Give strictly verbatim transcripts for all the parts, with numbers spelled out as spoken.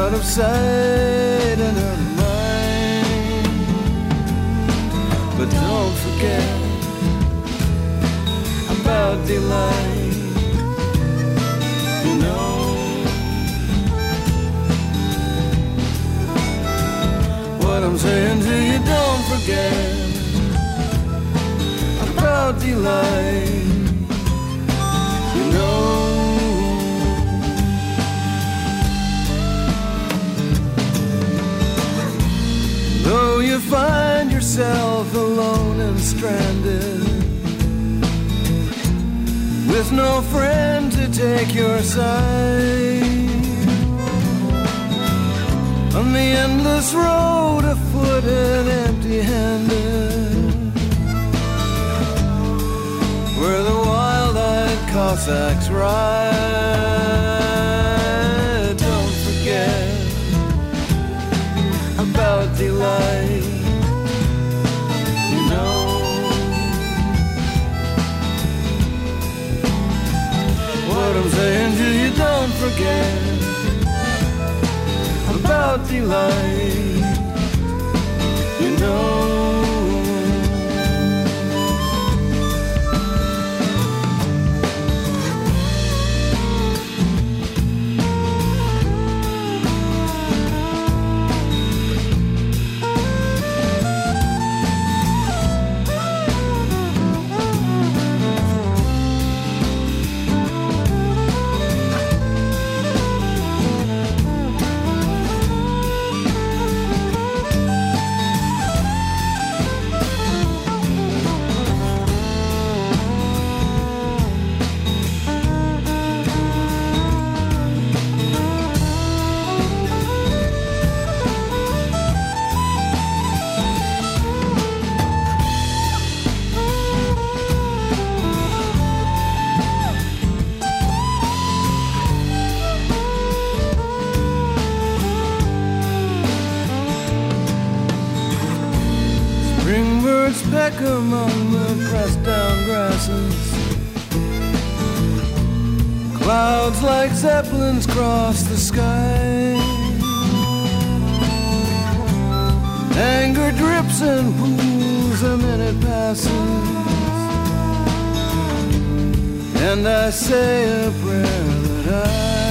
out of sight and out of mind. But don't forget about delight. You know, what I'm saying to you, don't forget about delight. You know, though you find yourself alone and stranded, with no friend to take your side, on the endless road afoot and empty-handed, where the wild-eyed Cossacks ride. Don't forget about delight. You know, what I'm saying to you, don't forget about delight. You know, peck among the pressed down grasses, clouds like zeppelins cross the sky, anger drips and pools, a minute passes, and I say a prayer that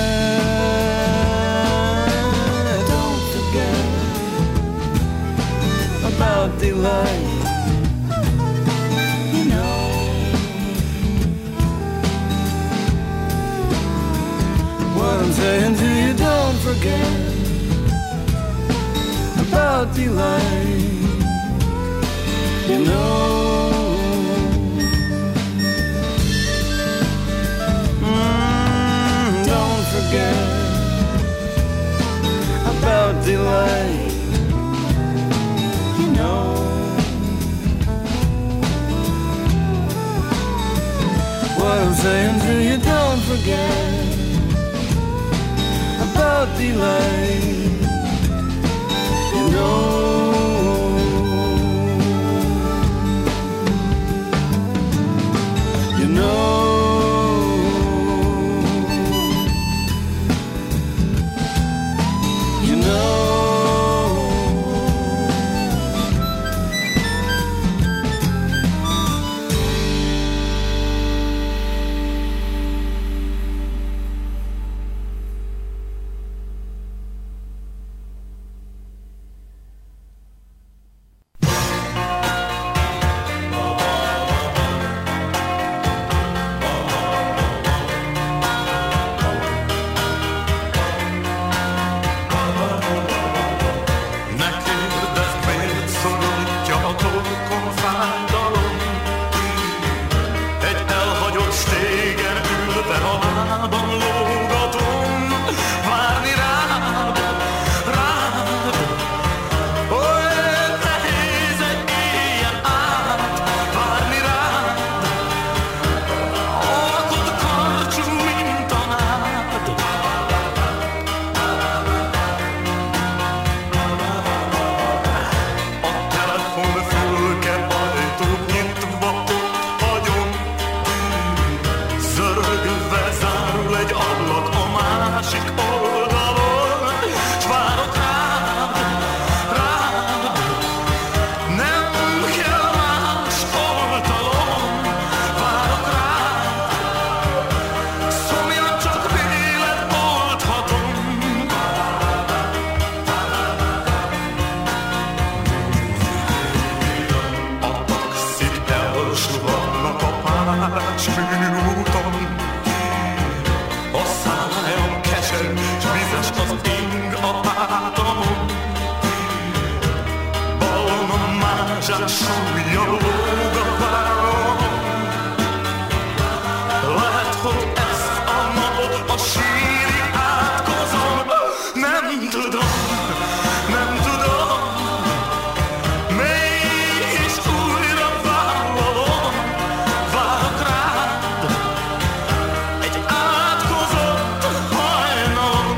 I don't forget about delight. What I'm saying to you, don't forget about delight. You know, mm, don't forget about delight. You know, what I'm saying to you, don't forget about delight. You know, you know, you know. súlyog a vállom. Lehet, hogy ezt a napot a síri átkozom. Nem tudom, nem tudom, mégis újra vállalom. Várok rád egy átkozott hajnalon.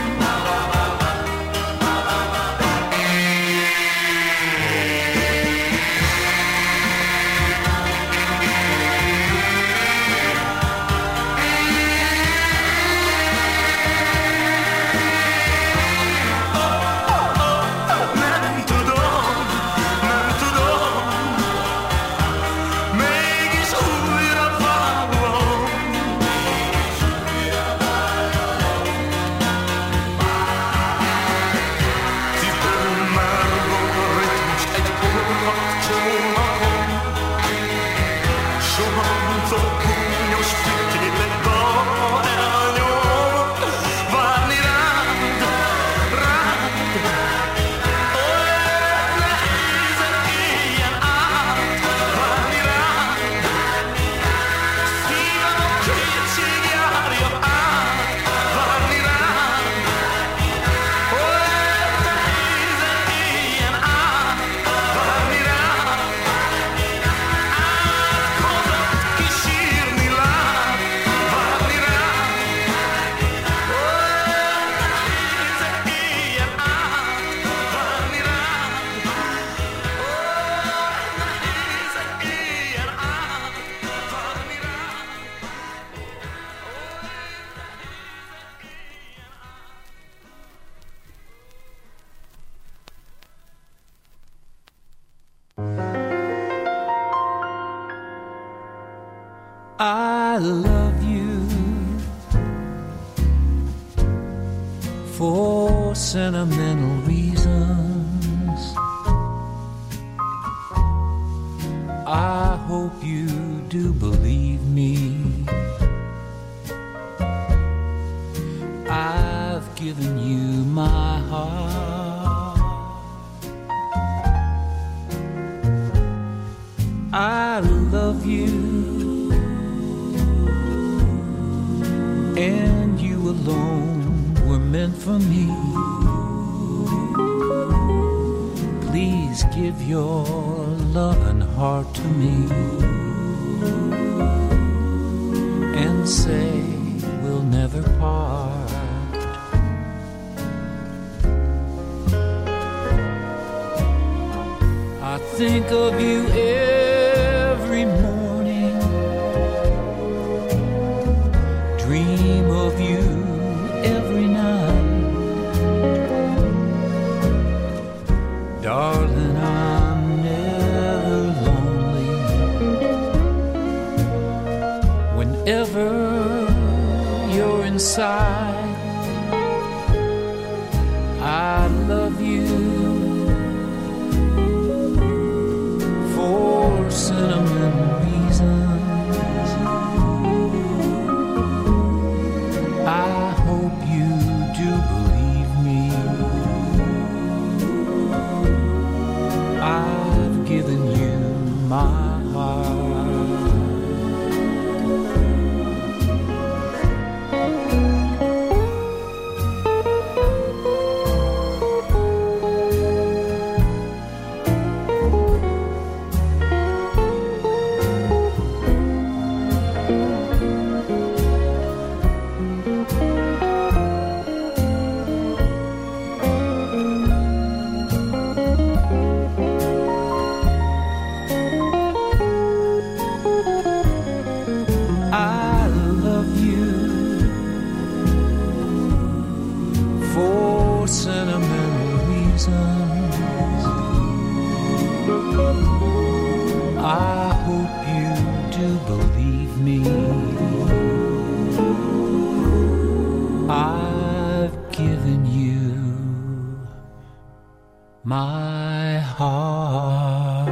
Nem tudom, nem tudom, mégis újra vállalom. Cipelem már a ritmust egy orrak csónakon. Sohancok gúnyos fülkét egy dal elnyom. Várni rád, rád, olyan nehéz egy éjjel át. Várni rád, szívem a kétség járja át. Várni rád, olyan nehéz egy éjjel át. Várni rád, átkozott kísírni lát. Várni rád, olyan nehéz egy éjjel át. Várni rád, olyan nehéz egy éjjel át. Várni rád. I love you for sentimental reasons. I hope you do believe me. I've given you my heart. I love you. And you alone were meant for me. Please give your loving heart to me and say we'll never part. I think of you every morning, dream of you every night. Darling, I'm never lonely. Whenever you're inside, I love you for sentimental reasons. I hope you do believe me. I've given you my heart. I love you for sentimental reasons. I hope you do believe me. I've given you my heart.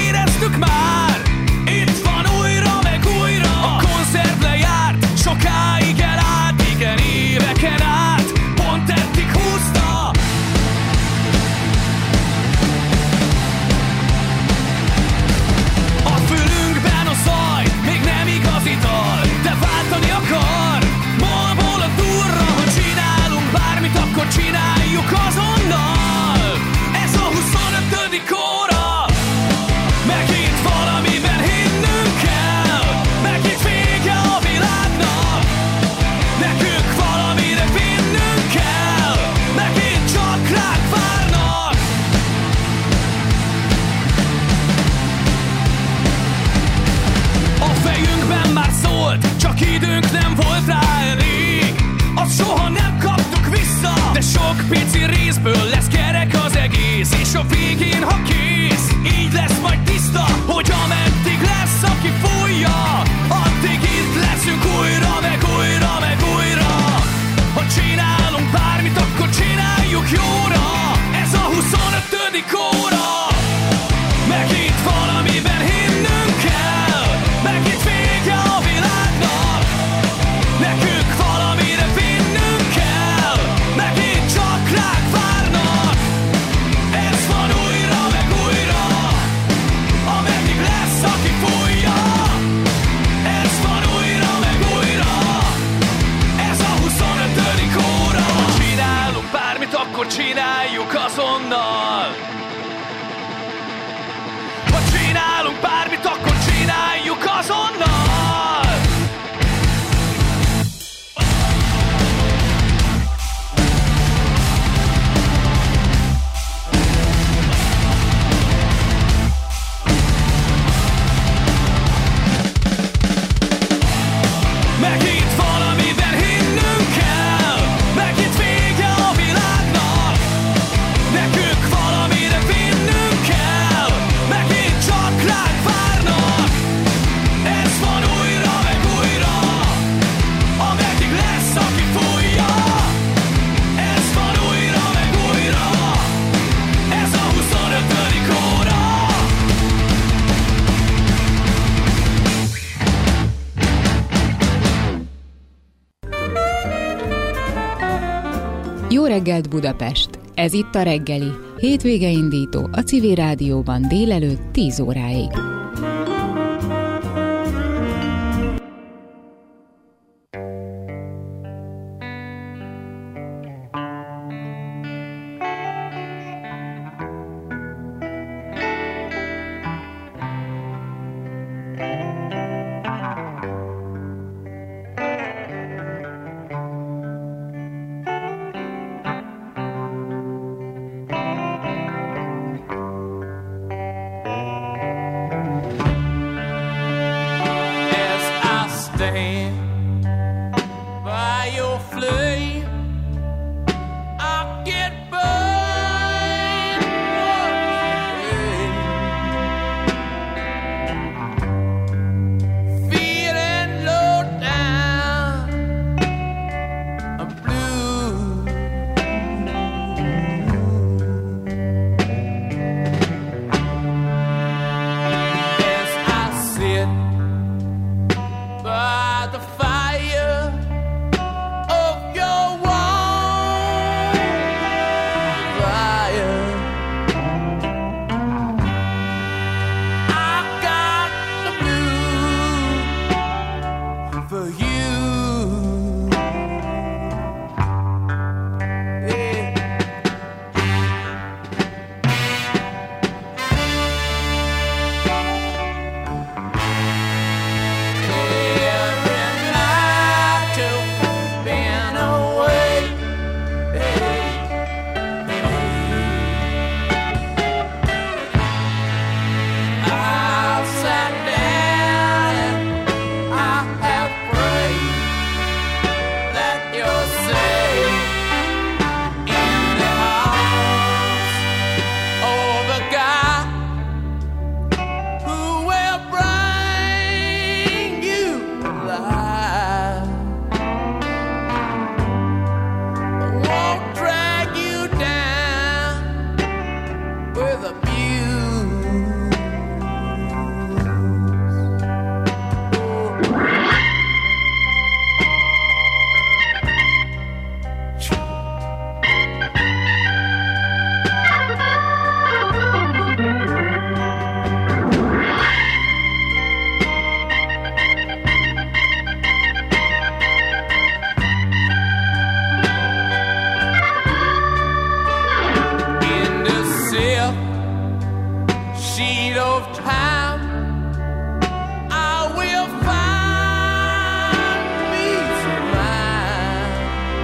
éreztük már. Itt van újra meg újra. A konzerv lejárt, sokáig elállt, igen, éveken át. Pont eddig húzta. A fülünkben a zaj még nem igazi dal, de váltani akar. Molból a durra, ha csinálunk bármit, akkor csináljuk azonnal. Ez a huszonötödik óra. Megint valamiben hinnünk kell. Megint vége a világnak. Nekünk valamire vinnünk kell. Megint csak ránk várnak. A fejünkben már szólt, csak időnk nem volt rá elég. Azt soha nem kaptuk vissza, de sok pici részből lesz kerek az egész. És a végén, ha kész, így lesz majd tiszta, hogy ameddig lesz, aki fújja, addig itt leszünk újra, meg újra, meg újra. Ha csinálunk bármit, akkor csináljuk jóra. Ez a huszonötödik óra. Megint valamiben hinnünk kell. Megint vége a világnak. Nekünk valamire vinnünk kell. Megint csak ránk várnak. Ez van újra, meg újra. Ameddig lesz, aki fújja. Ez van újra, meg újra. Ez a huszonötödik óra. Ha csinálunk bármit, akkor csináljuk azonnal. Ha csinálunk bármit, akkor csináljuk azonnal. Megint valamiben hinnünk kell. Megint vége a világnak. Nekünk valamire vinnünk kell. Megint csak ránk várnak. Ez van újra, meg újra. Ameddig lesz, aki fújja. Ez van újra, meg újra. Ez a huszonötödik óra. Jó reggelt Budapest! Ez itt a reggeli, hétvége indító a Civil Rádióban délelőtt tíz óráig. of time, I will find me some mine.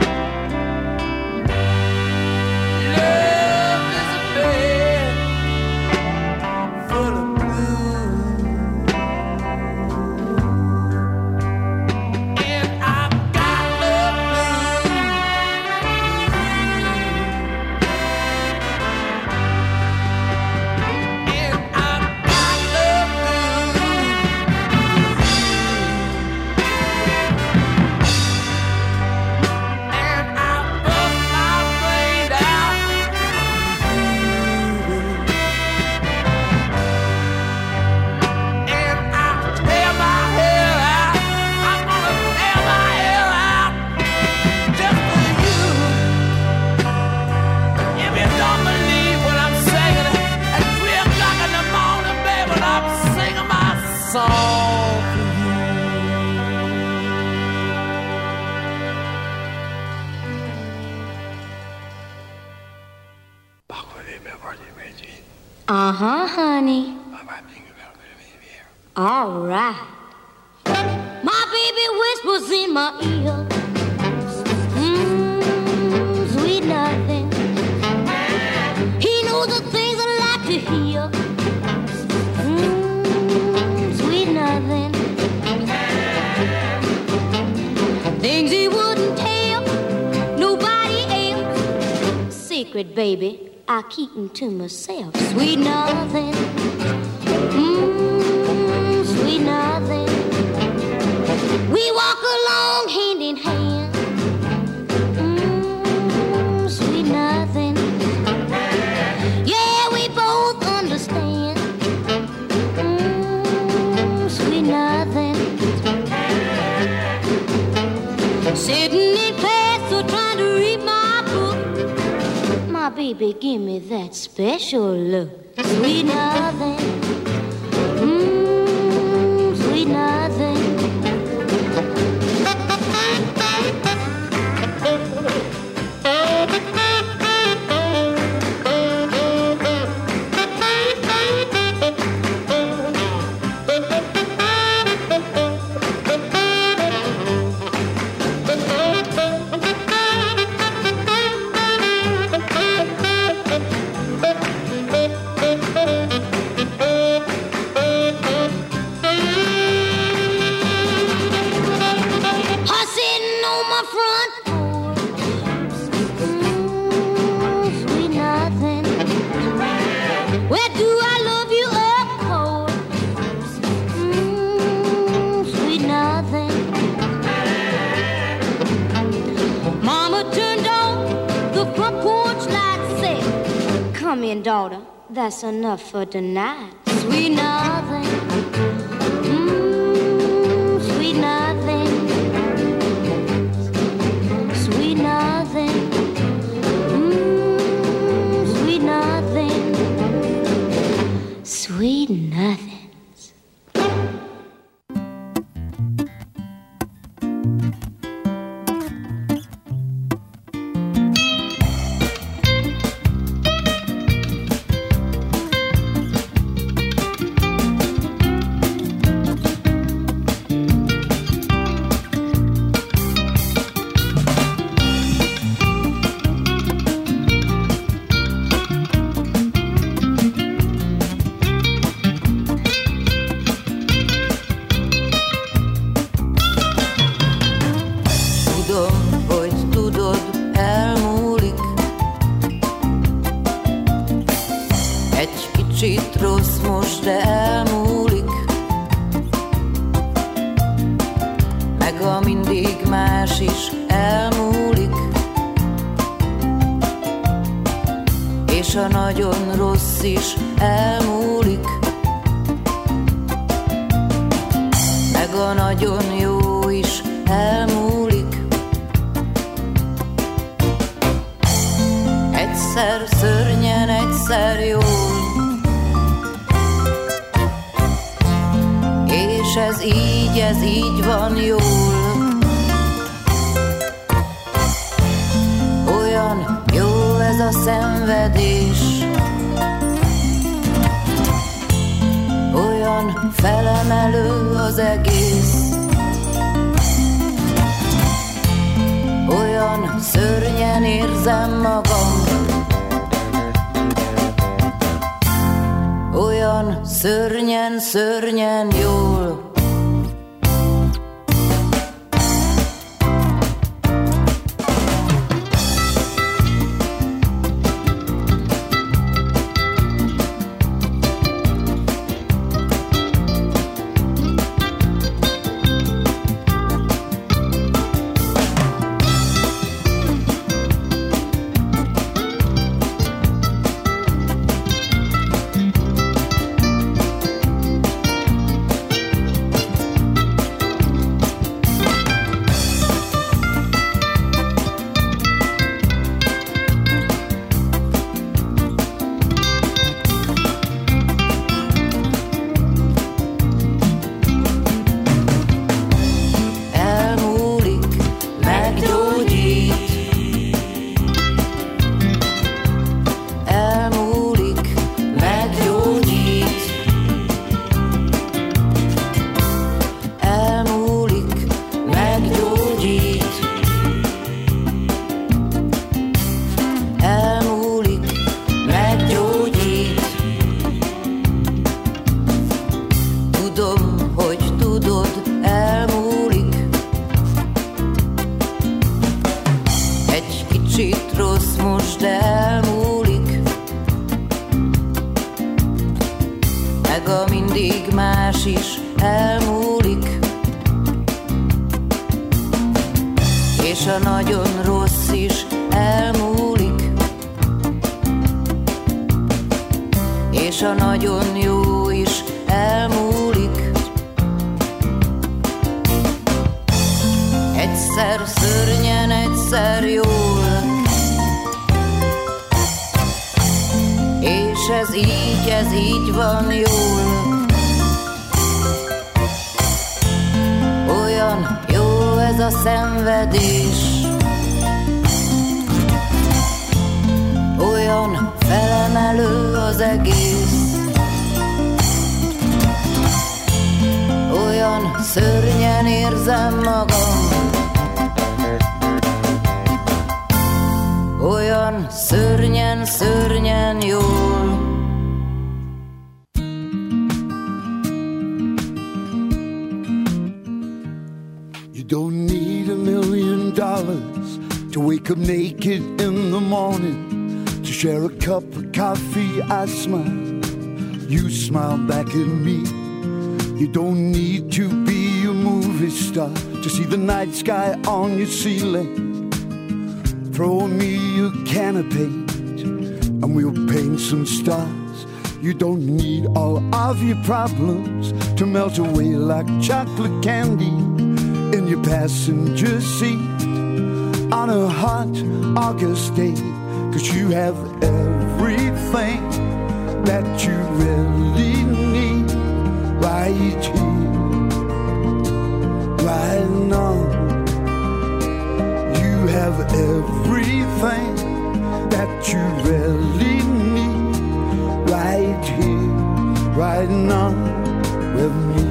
Love is a bed full of blue, and I've got love blue. And I've got love blue. And I bust my brain out. And I tear my hair out. I'm gonna tear my hair out just for you. If you don't believe what I'm saying, at three o'clock in the morning, baby, I'm singing my song for you. Uh-huh, honey. All right. My baby whispers in my ear. Mmm, sweet nothing. He knows the things I like to hear. Mmm, sweet nothing. Things he wouldn't tell nobody else. Secret, baby, I keep them to myself. Sweet nothing. Mmm, sweet nothing. We walk along hand in hand. Mmm, sweet nothing. Yeah, we both understand. Mmm, sweet nothing. Sitting in class or trying to read my book. My baby, give me that special look. Sweet nothing. Mmm, sweet nothing. Her sitting on my front porch. Mmm, sweet nothing. Where do I love you up, cold? Mmm, sweet nothing. Mama turned on the front porch light, said, "Come in, daughter, that's enough for tonight." Sweet nothing. Mmm, sweet nothing. Sweet nothing. Mmm, sweet nothing. Sweet nothings. Tudom, hogy tudod, elmúlik. Egy kicsit rossz most, de elmúlik. Meg a mindig más is elmúlik. És a nagyon rossz is elmúlik. Meg a nagyon jó is elmúlik. Egyszer szörnyen, egyszer jól. És ez így, ez így van jól. Olyan jó ez a szenvedés. olyan felemelő az egész, olyan szörnyen érzem magam, olyan szörnyen, szörnyen jól. I smile, you smile back at me. You don't need to be a movie star to see the night sky on your ceiling. Throw me a can of paint and we'll paint some stars. You don't need all of your problems to melt away like chocolate candy in your passenger seat on a hot August day. 'Cause you have everything that you really need right here, right now. You have everything that you really need right here, right now with me.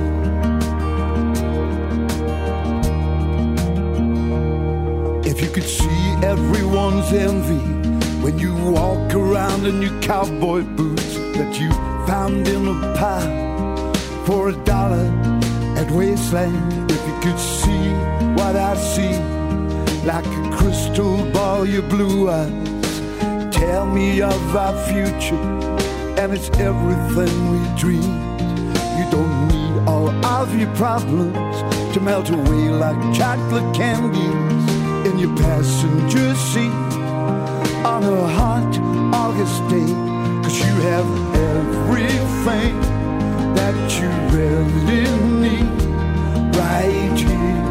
If you could see everyone's envy when you walk around in your cowboy boots that you found in a pile for a dollar at Wasteland. If you could see what I see, like a crystal ball, your blue eyes tell me of our future, and it's everything we dreamed. You don't need all of your problems to melt away like chocolate candies in your passenger seat on a hot August day. 'Cause you have everything that you really need right here,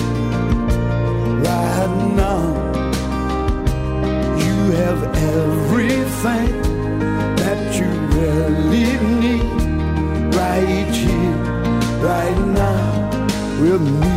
right now. You have everything that you really need right here, right now with me.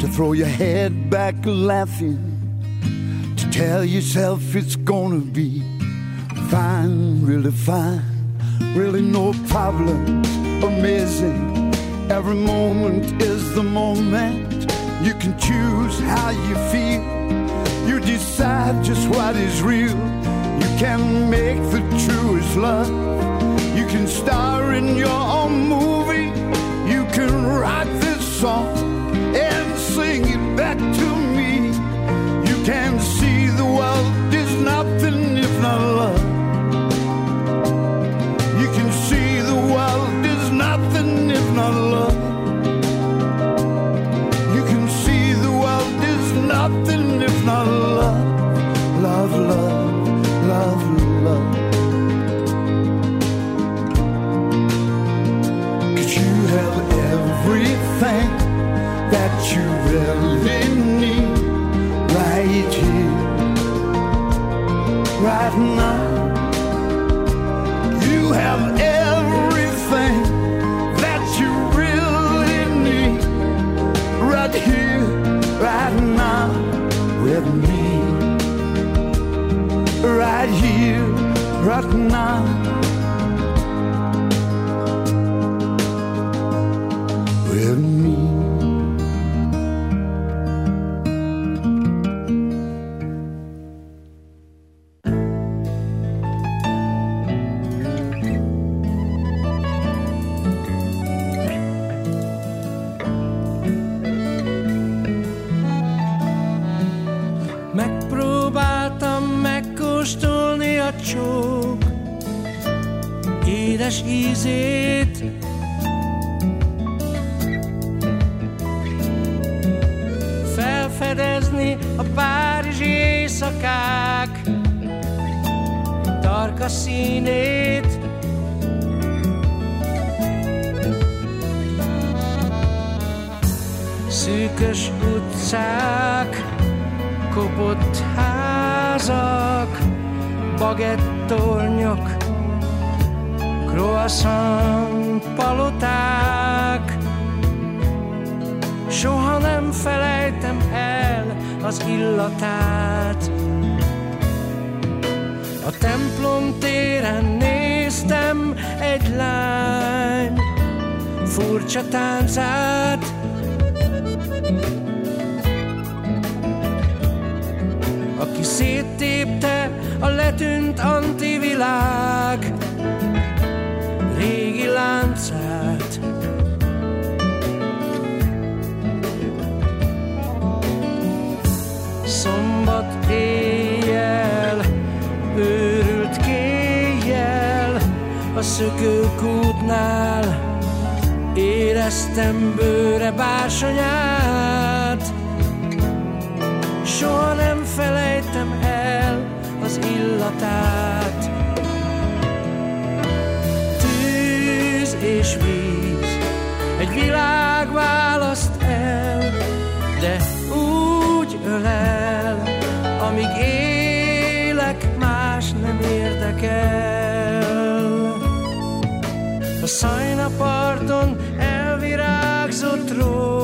to throw your head back laughing, to tell yourself it's gonna be fine, really fine, really no problems, amazing. Every moment is the moment. You can choose how you feel. You decide just what is real. You can make the truest love. You can star in your own movie. You can write this song and sing it back to me. You can see the world is nothing if not love. You can see the world is nothing if not love. You can see the world is nothing if not love. Love, love, love, love. 'Cause you have everything that you really need right here, right now. You have everything that you really need right here, right now with me. Right here, right now with me. Megpróbáltam megkóstolni a csók édes ízét, felfedezni a párizsi éjszakák tarka színét. Szűkös utcák, kopott házak, bagettornyok, croissant paloták. Soha nem felejtem el az illatát. A templom téren néztem egy lány furcsa táncát. Aki széttépte a letűnt antivilág régi láncát. Szombat éjjel, őrült kéjjel, a szökőkútnál éreztem bőre bársonyát. Soha nem felejtem el az illatát. Tűz és víz, egy világ választ el, de úgy ölel, amíg élek, más nem érdekel. A Szajna parton elvirágzott ró